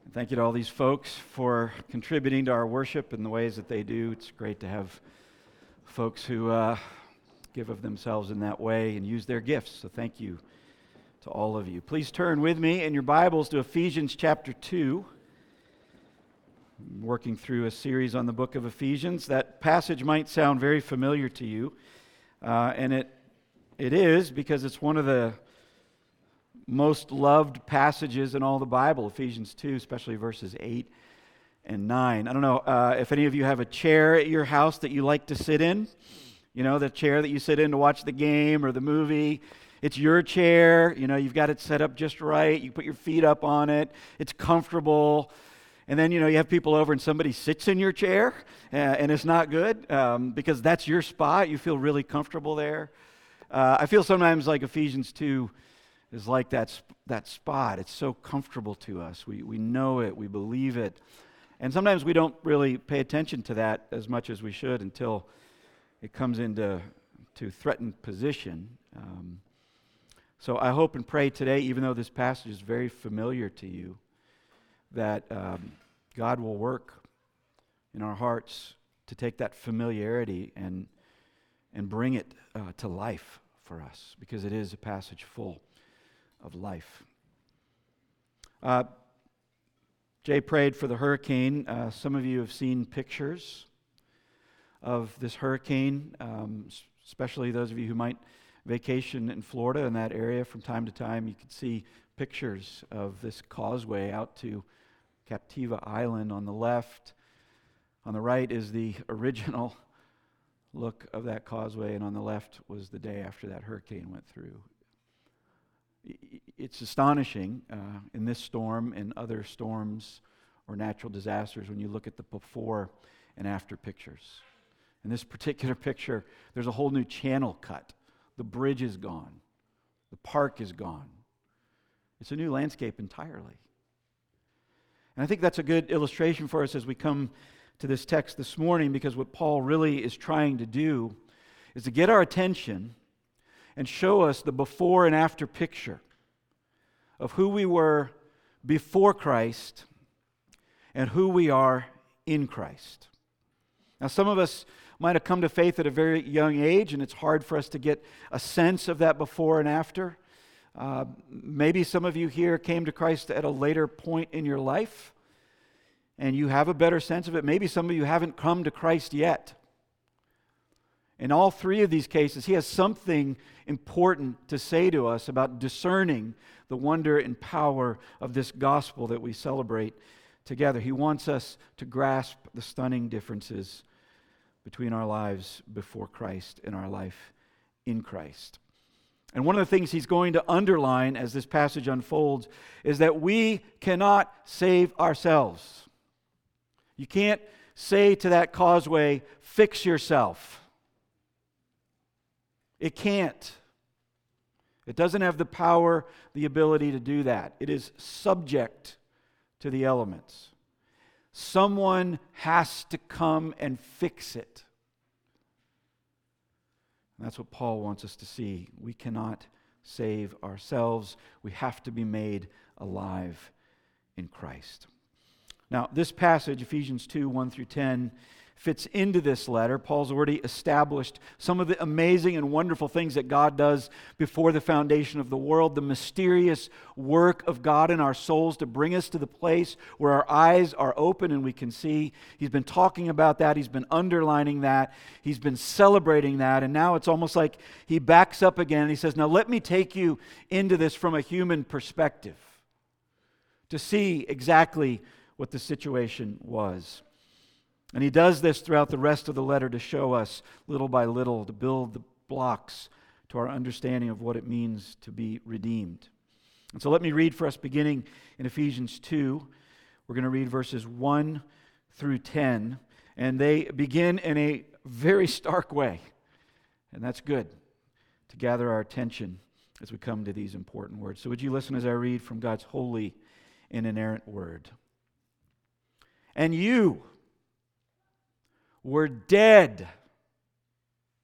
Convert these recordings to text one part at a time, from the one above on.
Thank you to all these folks for contributing to our worship in the ways that they do. It's great to have folks who give of themselves in that way and use their gifts. So thank you to all of you. Please turn with me in your Bibles to Ephesians chapter 2. I'm working through a series on the book of Ephesians. That passage might sound very familiar to you, and it is because it's one of the most loved passages in all the Bible, Ephesians 2, especially verses 8 and 9. I don't know if any of you have a chair at your house that you like to sit in. You know, the chair that you sit in to watch the game or the movie. It's your chair. You know, you've got it set up just right. You put your feet up on it. It's comfortable. And then, you know, you have people over and somebody sits in your chair and it's not good because that's your spot. You feel really comfortable there. I feel sometimes like Ephesians 2 is like that spot. It's so comfortable to us. We know it. We believe it. And sometimes we don't really pay attention to that as much as we should until it comes into threatened position. So I hope and pray today, even though this passage is very familiar to you, that God will work in our hearts to take that familiarity and bring it to life for us, because it is a passage full of life. Jay prayed for the hurricane. Some of you have seen pictures of this hurricane, especially those of you who might vacation in Florida in that area. From time to time, you could see pictures of this causeway out to Captiva Island on the left. On the right is the original look of that causeway, and on the left was the day after that hurricane went through. It's astonishing in this storm and other storms or natural disasters when you look at the before and after pictures. In this particular picture, there's a whole new channel cut. The bridge is gone. The park is gone. It's a new landscape entirely. And I think that's a good illustration for us as we come to this text this morning, because what Paul really is trying to do is to get our attention and show us the before and after picture of who we were before Christ and who we are in Christ. Now, some of us might have come to faith at a very young age, and it's hard for us to get a sense of that before and after. Maybe some of you here came to Christ at a later point in your life, and you have a better sense of it. Maybe some of you haven't come to Christ yet. In all three of these cases, he has something important to say to us about discerning the wonder and power of this gospel that we celebrate together. He wants us to grasp the stunning differences between our lives before Christ and our life in Christ. And one of the things he's going to underline as this passage unfolds is that we cannot save ourselves. You can't say to that causeway, "Fix yourself." It can't. It doesn't have the power, the ability to do that. It is subject to the elements. Someone has to come and fix it. And that's what Paul wants us to see. We cannot save ourselves. We have to be made alive in Christ. Now, this passage, Ephesians 2, 1 through 10, fits into this letter. Paul's already established some of the amazing and wonderful things that God does before the foundation of the world, the mysterious work of God in our souls to bring us to the place where our eyes are open and we can see. He's been talking about that. He's been underlining that. He's been celebrating that. And now it's almost like he backs up again and he says, now let me take you into this from a human perspective to see exactly what the situation was. And he does this throughout the rest of the letter to show us, little by little, to build the blocks to our understanding of what it means to be redeemed. And so let me read for us, beginning in Ephesians 2. We're going to read verses 1 through 10. And they begin in a very stark way. And that's good, to gather our attention as we come to these important words. So would you listen as I read from God's holy and inerrant word. And you were dead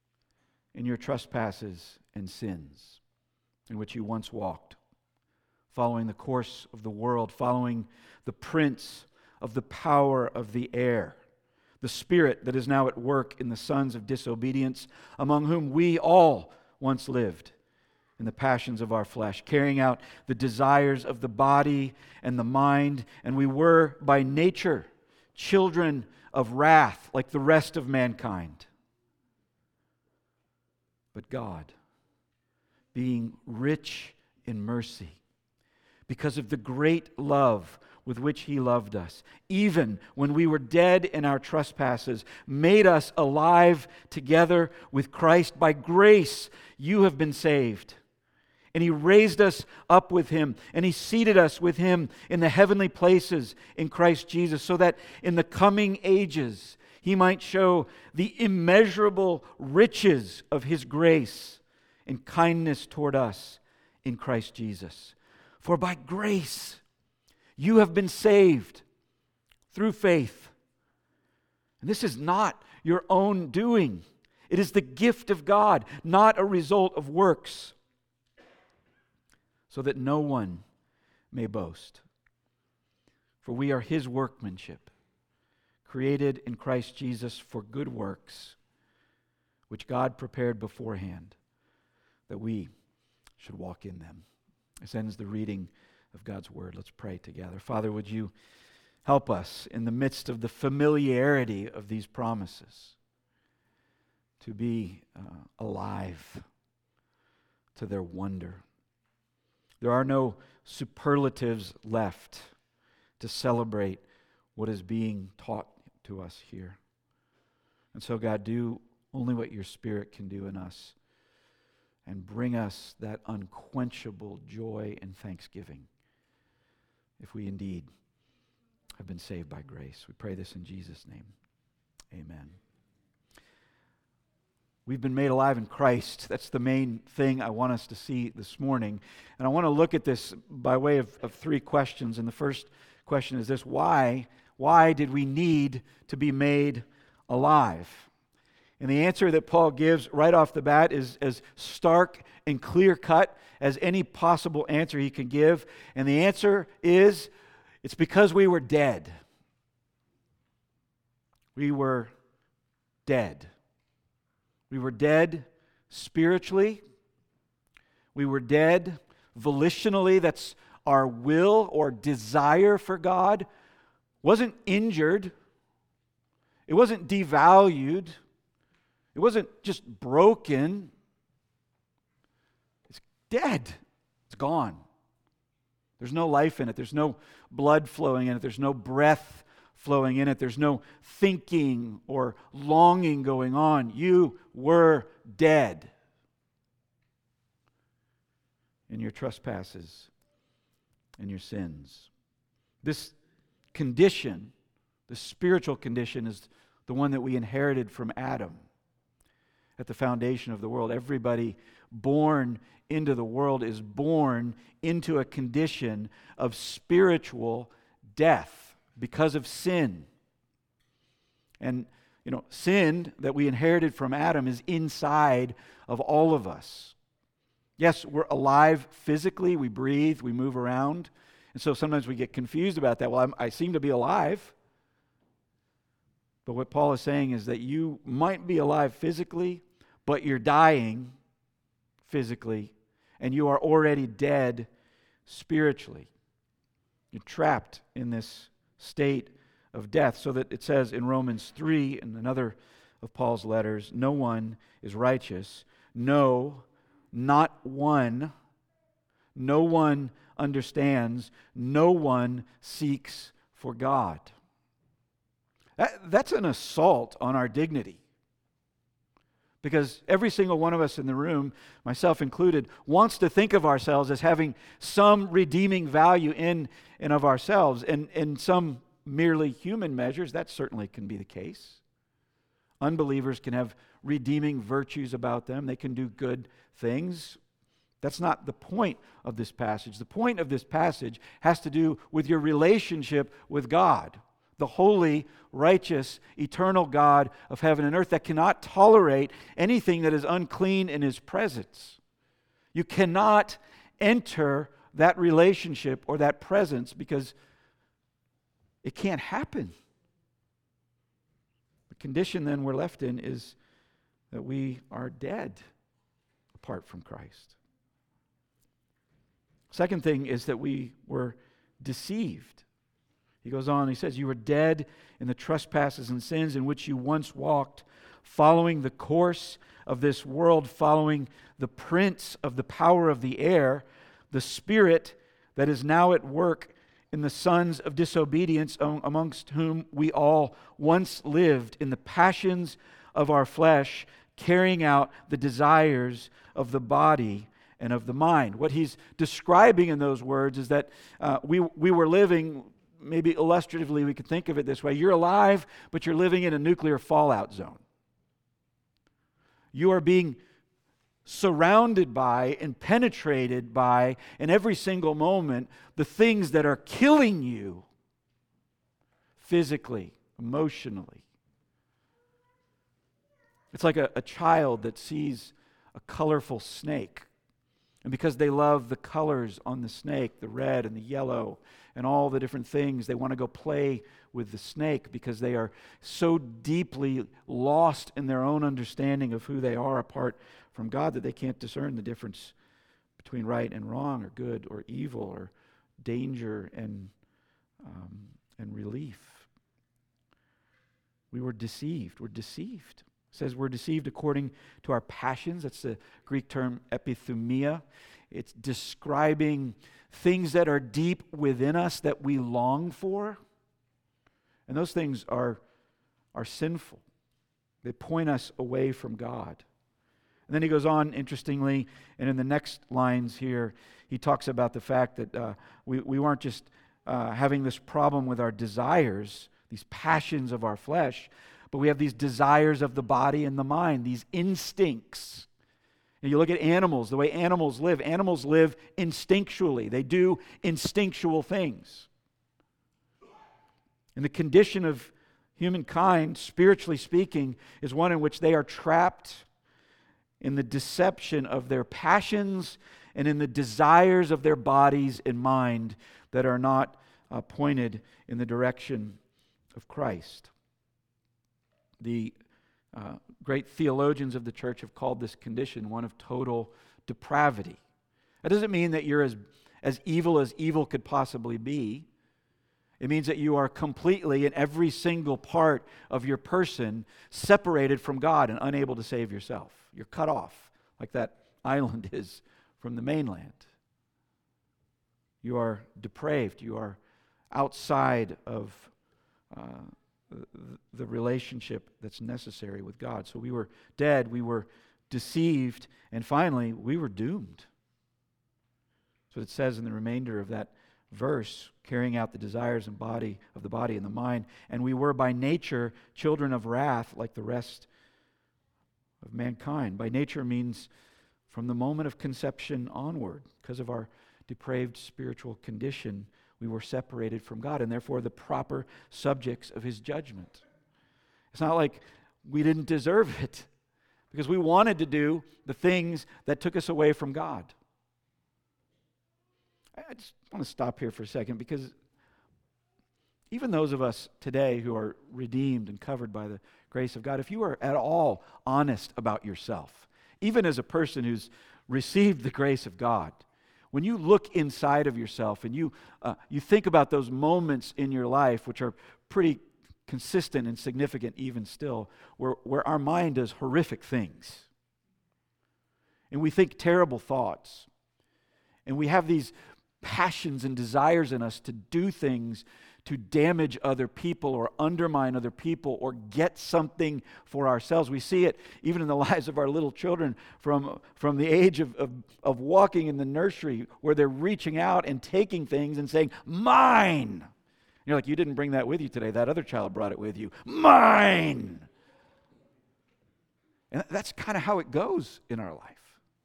in your trespasses and sins, in which you once walked, following the course of the world, following the prince of the power of the air, the spirit that is now at work in the sons of disobedience, among whom we all once lived in the passions of our flesh, carrying out the desires of the body and the mind, and we were by nature children of wrath like the rest of mankind. But God, being rich in mercy, because of the great love with which He loved us, even when we were dead in our trespasses, made us alive together with Christ. By grace you have been saved. And He raised us up with Him, and He seated us with Him in the heavenly places in Christ Jesus, so that in the coming ages He might show the immeasurable riches of His grace and kindness toward us in Christ Jesus. For by grace you have been saved through faith. And this is not your own doing. It is the gift of God, not a result of works, so that no one may boast. For we are His workmanship, created in Christ Jesus for good works, which God prepared beforehand, that we should walk in them. This ends the reading of God's Word. Let's pray together. Father, would You help us in the midst of the familiarity of these promises to be alive to their wonder. There are no superlatives left to celebrate what is being taught to us here. And so, God, do only what Your Spirit can do in us, and bring us that unquenchable joy and thanksgiving if we indeed have been saved by grace. We pray this in Jesus' name. Amen. We've been made alive in Christ. That's the main thing I want us to see this morning. And I want to look at this by way of three questions. And the first question is this: why did we need to be made alive? And the answer that Paul gives right off the bat is as stark and clear-cut as any possible answer he can give. And the answer is, it's because we were dead. We were dead. We were dead spiritually. We were dead volitionally. That's our will or desire for God. Wasn't injured. It wasn't devalued. It wasn't just broken. It's dead. It's gone. There's no life in it. There's no blood flowing in it. There's no breath flowing in it. There's no thinking or longing going on. You were dead in your trespasses and your sins. This condition, the spiritual condition, is the one that we inherited from Adam at the foundation of the world. Everybody born into the world is born into a condition of spiritual death because of sin. And, sin that we inherited from Adam is inside of all of us. Yes, we're alive physically, we breathe, we move around. And so sometimes we get confused about that. Well, I seem to be alive. But what Paul is saying is that you might be alive physically, but you're dying physically, and you are already dead spiritually. You're trapped in this state of death, so that it says in Romans 3, in another of Paul's letters, no one is righteous. No, not one. No one understands. No one seeks for God. That's an assault on our dignity. Because every single one of us in the room, myself included, wants to think of ourselves as having some redeeming value in and of ourselves. And in some merely human measures, that certainly can be the case. Unbelievers can have redeeming virtues about them. They can do good things. That's not the point of this passage. The point of this passage has to do with your relationship with God, the holy, righteous, eternal God of heaven and earth that cannot tolerate anything that is unclean in His presence. You cannot enter that relationship or that presence because it can't happen. The condition then we're left in is that we are dead apart from Christ. Second thing is that we were deceived. He goes on, he says, you were dead in the trespasses and sins in which you once walked, following the course of this world, following the prince of the power of the air, the spirit that is now at work in the sons of disobedience, amongst whom we all once lived in the passions of our flesh, carrying out the desires of the body and of the mind. What he's describing in those words is that we were living, maybe illustratively we could think of it this way, you're alive, but you're living in a nuclear fallout zone. You are being surrounded by and penetrated by, in every single moment, the things that are killing you physically, emotionally. It's like a child that sees a colorful snake, and because they love the colors on the snake, the red and the yellow and all the different things, they want to go play with the snake because they are so deeply lost in their own understanding of who they are apart from God that they can't discern the difference between right and wrong, or good or evil, or danger and relief. We were deceived. We're deceived. It says we're deceived according to our passions. That's the Greek term epithumia. It's describing things that are deep within us that we long for. And those things are sinful. They point us away from God. And then he goes on, interestingly, and in the next lines here, he talks about the fact that we weren't just having this problem with our desires, these passions of our flesh, but we have these desires of the body and the mind, these instincts. And you look at animals, the way animals live instinctually. They do instinctual things. And the condition of humankind, spiritually speaking, is one in which they are trapped in the deception of their passions and in the desires of their bodies and mind that are not pointed in the direction of Christ. The great theologians of the church have called this condition one of total depravity. That doesn't mean that you're as evil could possibly be. It means that you are completely, in every single part of your person, separated from God and unable to save yourself. You're cut off, like that island is from the mainland. You are depraved. You are outside of the relationship that's necessary with God. So we were dead, we were deceived, and finally, we were doomed. So it says in the remainder of that verse, carrying out the desires and body of the body and the mind, and we were by nature children of wrath like the rest of mankind. By nature means from the moment of conception onward, because of our depraved spiritual condition, we were separated from God and therefore the proper subjects of His judgment. It's not like we didn't deserve it, because we wanted to do the things that took us away from God. I just want to stop here for a second, because even those of us today who are redeemed and covered by the grace of God, if you are at all honest about yourself, even as a person who's received the grace of God, when you look inside of yourself and you think about those moments in your life, which are pretty consistent and significant even still, where our mind does horrific things, and we think terrible thoughts, and we have these passions and desires in us to do things to damage other people or undermine other people or get something for ourselves. We see it even in the lives of our little children from the age of walking in the nursery, where they're reaching out and taking things and saying, "Mine!" And you're like, "You didn't bring that with you today. That other child brought it with you." Mine! And that's kind of how it goes in our life.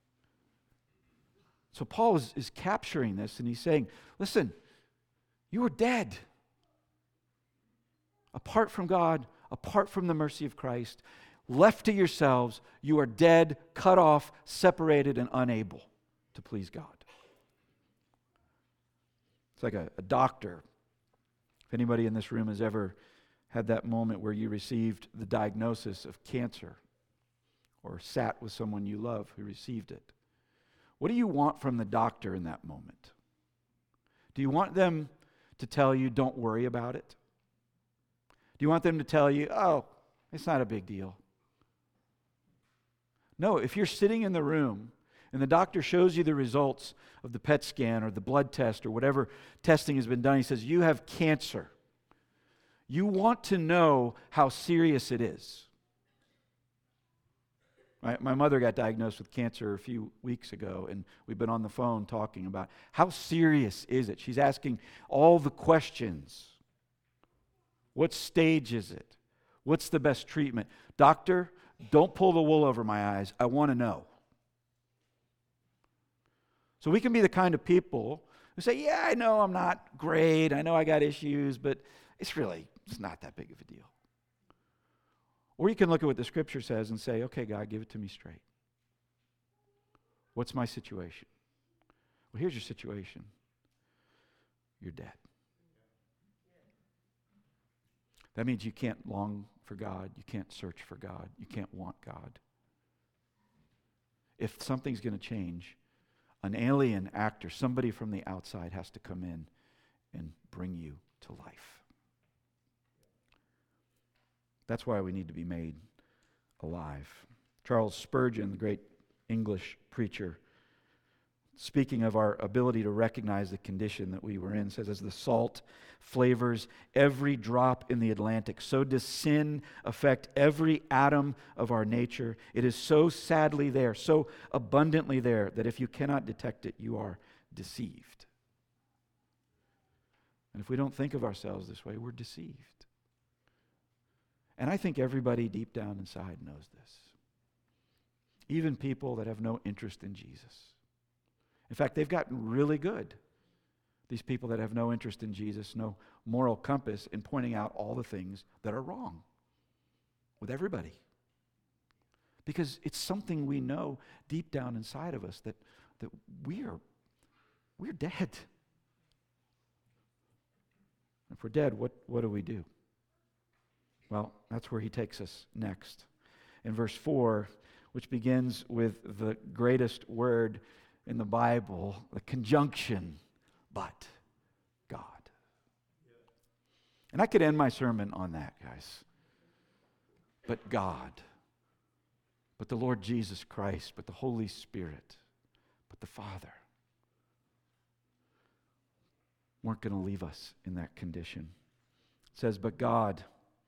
So Paul is capturing this, and he's saying, listen, you are dead. Apart from God, apart from the mercy of Christ, left to yourselves, you are dead, cut off, separated, and unable to please God. It's like a doctor. If anybody in this room has ever had that moment where you received the diagnosis of cancer or sat with someone you love who received it, what do you want from the doctor in that moment? Do you want them to tell you, don't worry about it? Do you want them to tell you, oh, it's not a big deal? No, if you're sitting in the room and the doctor shows you the results of the PET scan or the blood test or whatever testing has been done, he says, you have cancer. You want to know how serious it is. My mother got diagnosed with cancer a few weeks ago, and we've been on the phone talking about how serious is it? She's asking all the questions. What stage is it? What's the best treatment? Doctor, don't pull the wool over my eyes. I want to know. So we can be the kind of people who say, yeah, I know I'm not great. I know I got issues, but it's not that big of a deal. Or you can look at what the Scripture says and say, okay, God, give it to me straight. What's my situation? Well, here's your situation. You're dead. That means you can't long for God. You can't search for God. You can't want God. If something's going to change, an alien actor, somebody from the outside has to come in and bring you to life. That's why we need to be made alive. Charles Spurgeon, the great English preacher, speaking of our ability to recognize the condition that we were in, says, as the salt flavors every drop in the Atlantic, so does sin affect every atom of our nature. It is so sadly there, so abundantly there, that if you cannot detect it, you are deceived. And if we don't think of ourselves this way, we're deceived. And I think everybody deep down inside knows this. Even people that have no interest in Jesus. In fact, they've gotten really good, these people that have no interest in Jesus, no moral compass, in pointing out all the things that are wrong with everybody. Because it's something we know deep down inside of us that we're dead. If we're dead, what do we do? Well, that's where he takes us next. In verse 4, which begins with the greatest word in the Bible, the conjunction, but God. And I could end my sermon on that, guys. But God, but the Lord Jesus Christ, but the Holy Spirit, but the Father weren't going to leave us in that condition. It says, but God,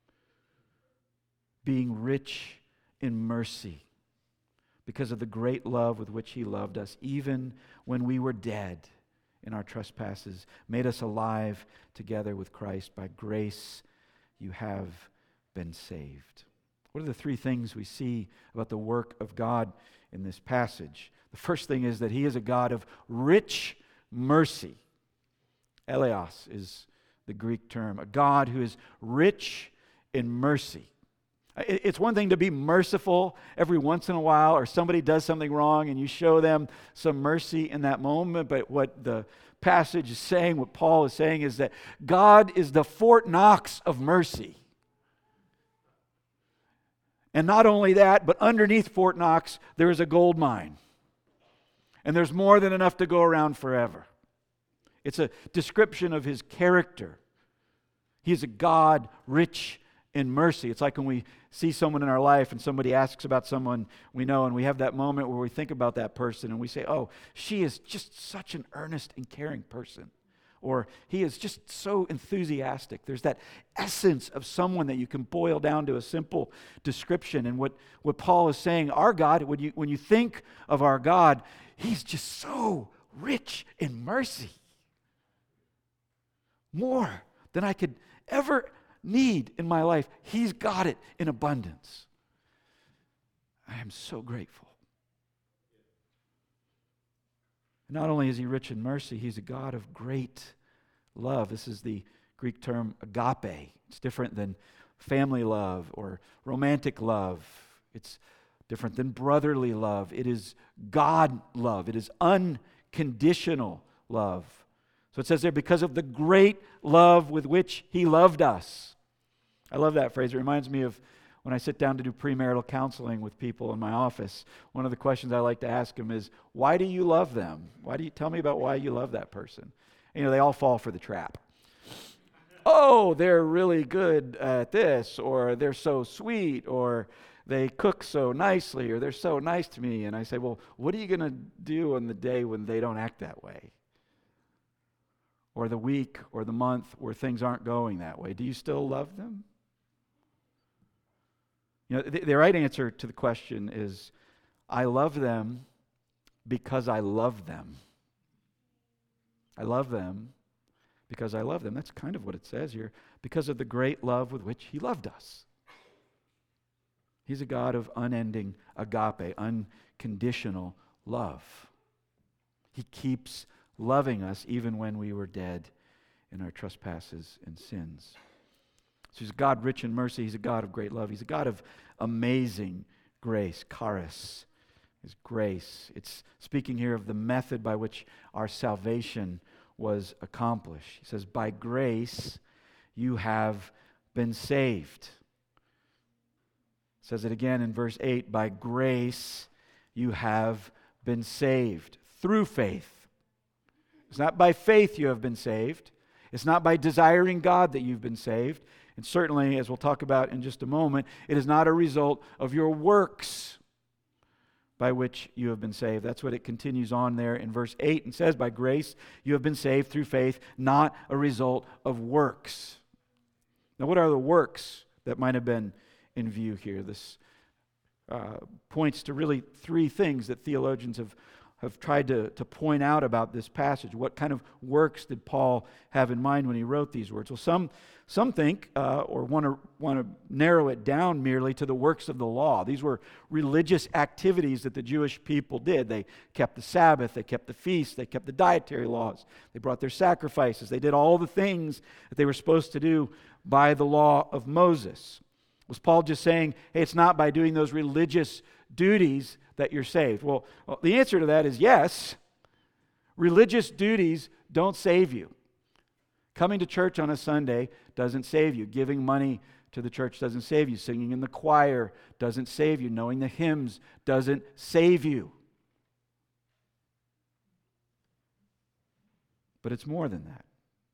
being rich in mercy, because of the great love with which He loved us, even when we were dead in our trespasses, made us alive together with Christ. By grace you have been saved. What are the three things we see about the work of God in this passage? The first thing is that He is a God of rich mercy. Eleos is the Greek term, a God who is rich in mercy. It's one thing to be merciful every once in a while, or somebody does something wrong and you show them some mercy in that moment, but what the passage is saying, what Paul is saying, is that God is the Fort Knox of mercy. And not only that, but underneath Fort Knox, there is a gold mine. And there's more than enough to go around forever. It's a description of His character. He is a God rich in mercy. It's like when we see someone in our life and somebody asks about someone we know, and we have that moment where we think about that person and we say, oh, she is just such an earnest and caring person. Or he is just so enthusiastic. There's that essence of someone that you can boil down to a simple description. And what Paul is saying, our God, when you think of our God, He's just so rich in mercy. More than I could ever need in my life. He's got it in abundance. I am so grateful. Not only is He rich in mercy, He's a God of great love. This is the Greek term agape. It's different than family love or romantic love. It's different than brotherly love. It is God love. It is unconditional love. So it says there, because of the great love with which he loved us. I love that phrase. It reminds me of when I sit down to do premarital counseling with people in my office. One of the questions I like to ask them is, why do you love them? Why do you tell me about why you love that person? You know, they all fall for the trap. Oh, they're really good at this, or they're so sweet, or they cook so nicely, or they're so nice to me. And I say, well, what are you going to do on the day when they don't act that way? Or the week or the month where things aren't going that way? Do you still love them? You know, the right answer to the question is, I love them because I love them. I love them because I love them. That's kind of what it says here. Because of the great love with which he loved us. He's a God of unending agape, unconditional love. He keeps loving us even when we were dead in our trespasses and sins. So he's a God rich in mercy. He's a God of great love. He's a God of amazing grace. Charis is grace. It's speaking here of the method by which our salvation was accomplished. He says, by grace you have been saved. It says it again in verse 8, by grace you have been saved through faith. It's not by faith you have been saved. It's not by desiring God that you've been saved. And certainly, as we'll talk about in just a moment, it is not a result of your works by which you have been saved. That's what it continues on there in verse 8 and says, by grace you have been saved through faith, not a result of works. Now, what are the works that might have been in view here? This points to really three things that theologians have tried to point out about this passage. What kind of works did Paul have in mind when he wrote these words? Well, some think or want to narrow it down merely to the works of the law. These were religious activities that the Jewish people did. They kept the Sabbath, they kept the feast, they kept the dietary laws, they brought their sacrifices, they did all the things that they were supposed to do by the law of Moses. Was Paul just saying, hey, it's not by doing those religious duties that you're saved? Well, the answer to that is yes. Religious duties don't save you. Coming to church on a Sunday doesn't save you. Giving money to the church doesn't save you. Singing in the choir doesn't save you. Knowing the hymns doesn't save you. But it's more than that.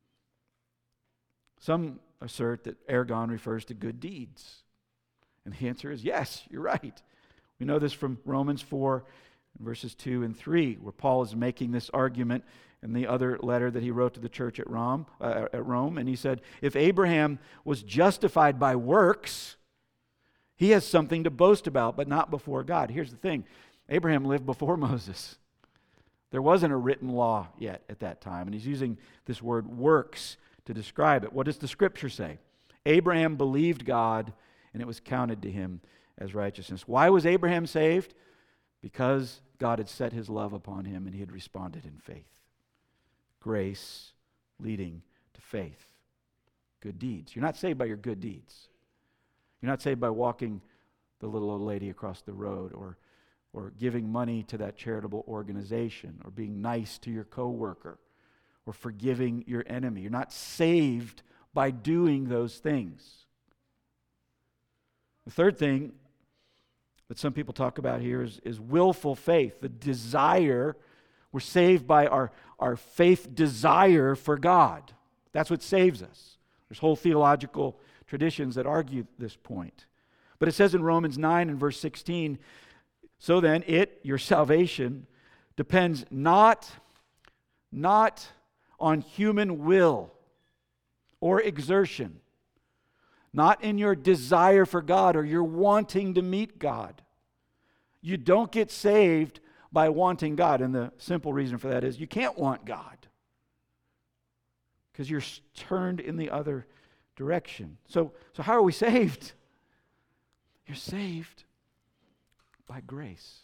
Some assert that ergon refers to good deeds. And the answer is yes, you're right. We know this from Romans 4, verses 2 and 3, where Paul is making this argument in the other letter that he wrote to the church at Rome. And he said, if Abraham was justified by works, he has something to boast about, but not before God. Here's the thing. Abraham lived before Moses. There wasn't a written law yet at that time. And he's using this word works to describe it. What does the scripture say? Abraham believed God, and it was counted to him as righteousness. Why was Abraham saved? Because God had set his love upon him and he had responded in faith. Grace leading to faith. Good deeds. You're not saved by your good deeds. You're not saved by walking the little old lady across the road or giving money to that charitable organization or being nice to your coworker or forgiving your enemy. You're not saved by doing those things. The third thing that some people talk about here is willful faith, the desire. We're saved by our faith desire for God. That's what saves us. There's whole theological traditions that argue this point. But it says in Romans 9 and verse 16, so then your salvation, depends not on human will or exertion, not in your desire for God or your wanting to meet God. You don't get saved by wanting God. And the simple reason for that is you can't want God because you're turned in the other direction. So how are we saved? You're saved by grace.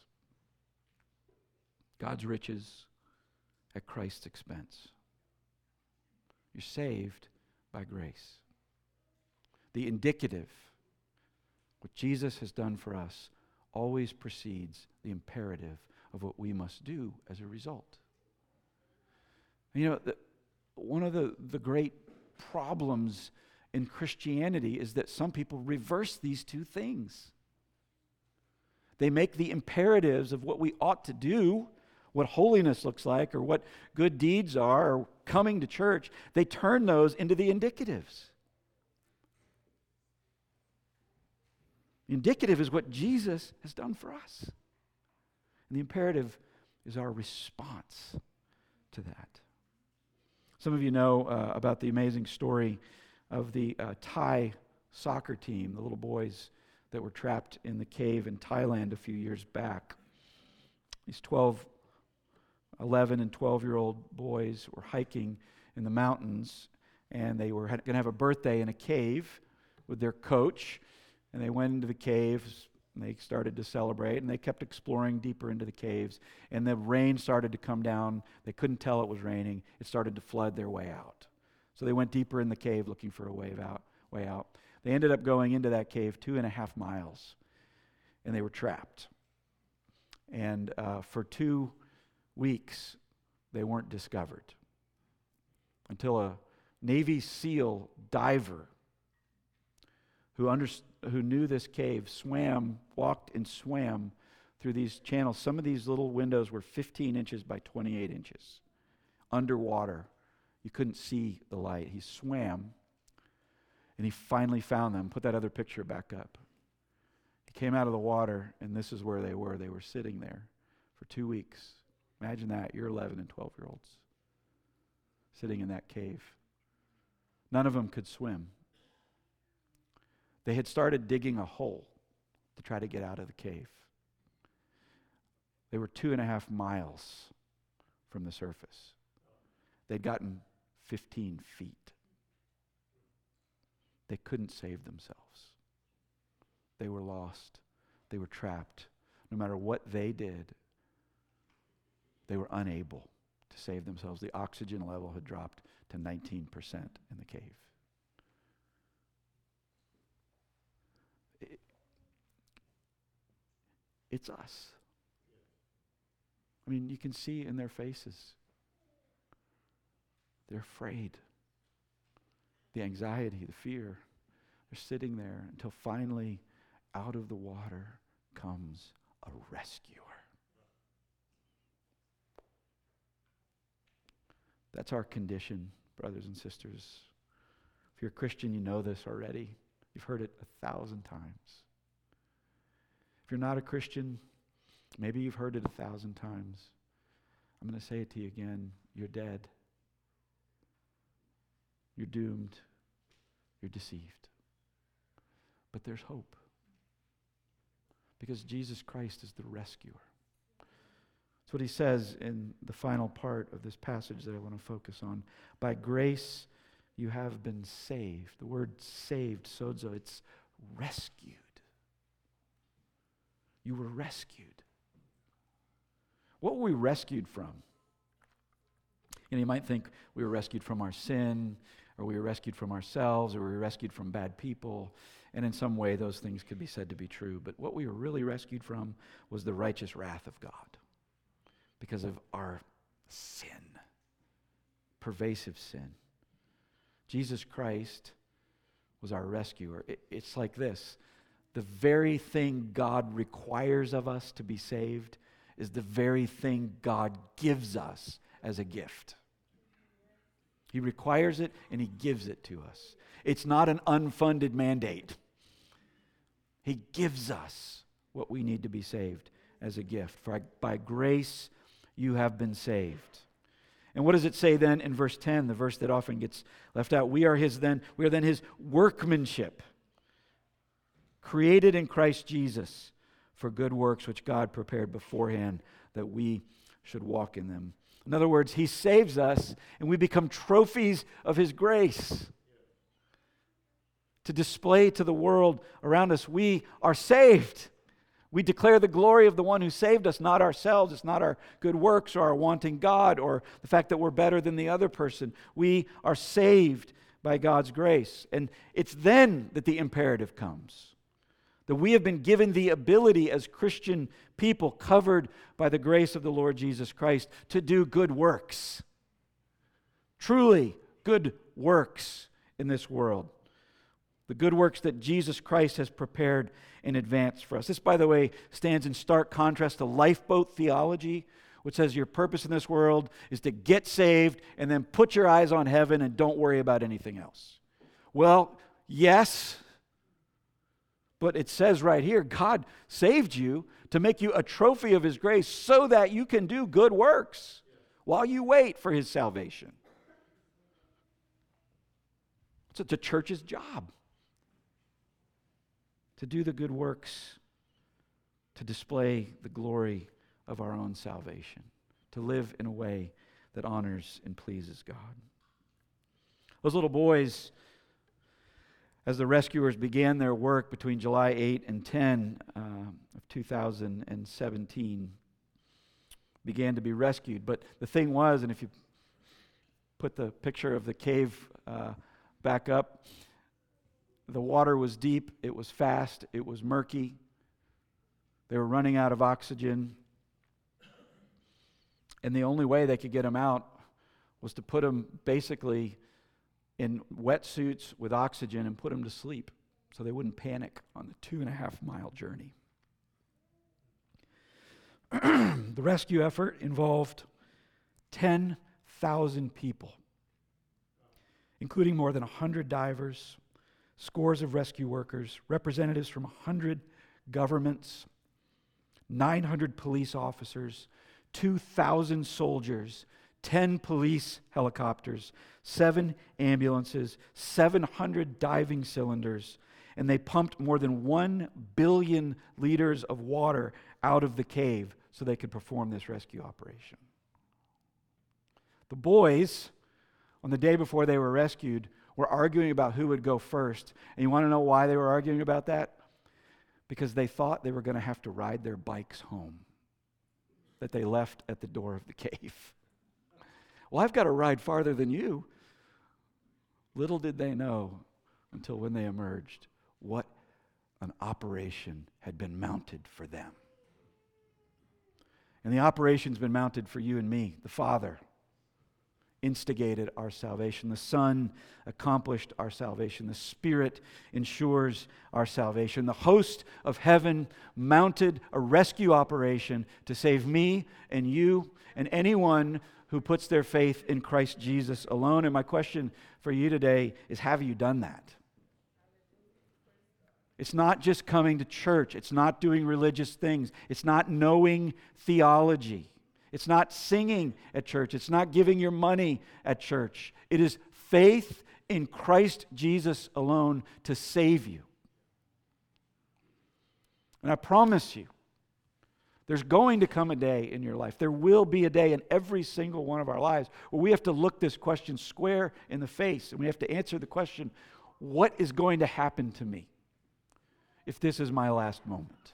God's riches at Christ's expense. You're saved by grace. The indicative, what Jesus has done for us, always precedes the imperative of what we must do as a result. You know, one of the great problems in Christianity is that some people reverse these two things. They make the imperatives of what we ought to do, what holiness looks like, or what good deeds are, or coming to church, they turn those into the indicatives. The indicative is what Jesus has done for us. And the imperative is our response to that. Some of you know about the amazing story of the Thai soccer team, the little boys that were trapped in the cave in Thailand a few years back. These 11 and 12-year-old boys were hiking in the mountains, and they were going to have a birthday in a cave with their coach, and they went into the caves, and they started to celebrate, and they kept exploring deeper into the caves, and the rain started to come down. They couldn't tell it was raining. It started to flood their way out. So they went deeper in the cave looking for a way out. They ended up going into that cave 2.5 miles, and they were trapped. And for 2 weeks, they weren't discovered until a Navy SEAL diver who knew this cave walked and swam through these channels. Some of these little windows were 15 inches by 28 inches underwater. You couldn't see the light. He swam, and he finally found them. Put that other picture back up. He came out of the water, and this is where they were. They were sitting there for 2 weeks. Imagine that. You're 11 and 12-year-olds sitting in that cave. None of them could swim. They had started digging a hole to try to get out of the cave. They were 2.5 miles from the surface. They'd gotten 15 feet. They couldn't save themselves. They were lost. They were trapped. No matter what they did, they were unable to save themselves. The oxygen level had dropped to 19% in the cave. It's us. I mean, you can see in their faces. They're afraid. The anxiety, the fear. They're sitting there until finally, out of the water comes a rescuer. That's our condition, brothers and sisters. If you're a Christian, you know this already. You've heard it 1,000 times. If you're not a Christian, maybe you've heard it 1,000 times. I'm going to say it to you again. You're dead. You're doomed. You're deceived. But there's hope. Because Jesus Christ is the rescuer. That's what he says in the final part of this passage that I want to focus on. By grace you have been saved. The word saved, sozo, it's rescued. You were rescued. What were we rescued from? You might think we were rescued from our sin, or we were rescued from ourselves, or we were rescued from bad people. And in some way, those things could be said to be true. But what we were really rescued from was the righteous wrath of God because of our sin, pervasive sin. Jesus Christ was our rescuer. It's like this. The very thing God requires of us to be saved is the very thing God gives us as a gift. He requires it and he gives it to us. It's not an unfunded mandate. He gives us what we need to be saved as a gift. For by grace you have been saved. And what does it say then in verse 10, the verse that often gets left out? We are then his workmanship, created in Christ Jesus for good works which God prepared beforehand that we should walk in them. In other words, he saves us and we become trophies of his grace. To display to the world around us, we are saved. We declare the glory of the one who saved us, not ourselves. It's not our good works or our wanting God or the fact that we're better than the other person. We are saved by God's grace. And it's then that the imperative comes. That we have been given the ability as Christian people covered by the grace of the Lord Jesus Christ to do good works. Truly good works in this world. The good works that Jesus Christ has prepared in advance for us. This, by the way, stands in stark contrast to lifeboat theology, which says your purpose in this world is to get saved and then put your eyes on heaven and don't worry about anything else. Well, yes, but it says right here, God saved you to make you a trophy of His grace so that you can do good works while you wait for His salvation. So it's a church's job to do the good works, to display the glory of our own salvation, to live in a way that honors and pleases God. Those little boys, as the rescuers began their work between July 8 and 10 of 2017, began to be rescued. But the thing was, and if you put the picture of the cave back up, the water was deep, it was fast, it was murky. They were running out of oxygen. And the only way they could get them out was to put them basically in wetsuits with oxygen and put them to sleep so they wouldn't panic on the 2.5-mile journey. The rescue effort involved 10,000 people, including more than 100 divers, scores of rescue workers, representatives from 100 governments, 900 police officers, 2,000 soldiers, 10 police helicopters, 7 ambulances, 700 diving cylinders, and they pumped more than 1 billion liters of water out of the cave so they could perform this rescue operation. The boys, on the day before they were rescued, were arguing about who would go first. And you want to know why they were arguing about that? Because they thought they were going to have to ride their bikes home that they left at the door of the cave. Well, I've got to ride farther than you. Little did they know until when they emerged what an operation had been mounted for them. And the operation's been mounted for you and me. The Father instigated our salvation. The Son accomplished our salvation. The Spirit ensures our salvation. The host of heaven mounted a rescue operation to save me and you and anyone who puts their faith in Christ Jesus alone. And my question for you today is, have you done that? It's not just coming to church. It's not doing religious things. It's not knowing theology. It's not singing at church. It's not giving your money at church. It is faith in Christ Jesus alone to save you. And I promise you, there's going to come a day in your life. There will be a day in every single one of our lives where we have to look this question square in the face, and we have to answer the question, what is going to happen to me if this is my last moment?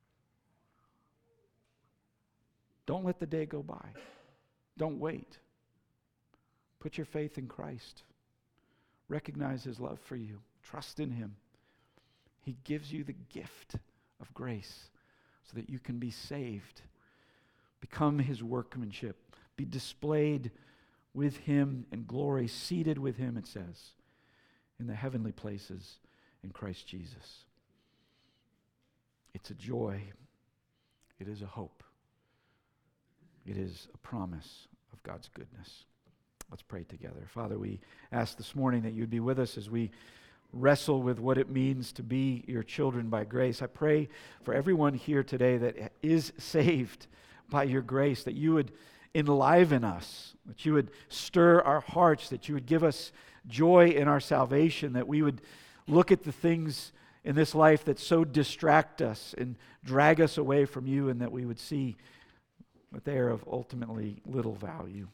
Don't let the day go by. Don't wait. Put your faith in Christ. Recognize His love for you. Trust in Him. He gives you the gift of grace so that you can be saved. Become His workmanship. Be displayed with Him in glory, seated with Him, it says, in the heavenly places in Christ Jesus. It's a joy. It is a hope. It is a promise of God's goodness. Let's pray together. Father, we ask this morning that you'd be with us as we wrestle with what it means to be your children by grace. I pray for everyone here today that is saved by your grace, that you would enliven us, that you would stir our hearts, that you would give us joy in our salvation, that we would look at the things in this life that so distract us and drag us away from you, and that we would see that they are of ultimately little value.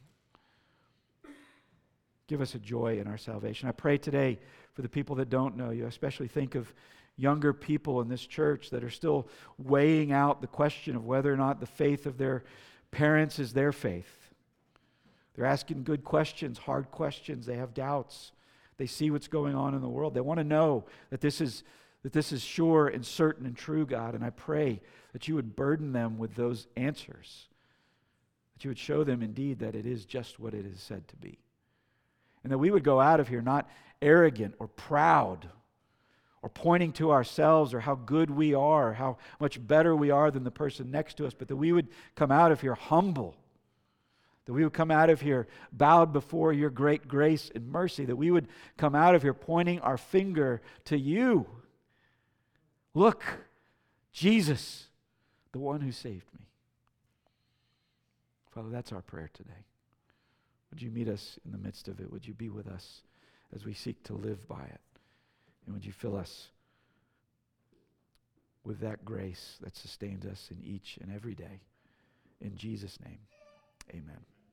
Give us a joy in our salvation. I pray today for the people that don't know you. I especially think of younger people in this church that are still weighing out the question of whether or not the faith of their parents is their faith. They're asking good questions, hard questions. They have doubts. They see what's going on in the world. They want to know that this is sure and certain and true, God. And I pray that you would burden them with those answers. That you would show them indeed that it is just what it is said to be. And that we would go out of here not arrogant or proud or pointing to ourselves or how good we are, how much better we are than the person next to us, but that we would come out of here humble, that we would come out of here bowed before your great grace and mercy, that we would come out of here pointing our finger to you. Look, Jesus, the one who saved me. Father, that's our prayer today. Would you meet us in the midst of it? Would you be with us as we seek to live by it? And would you fill us with that grace that sustains us in each and every day? In Jesus' name, amen.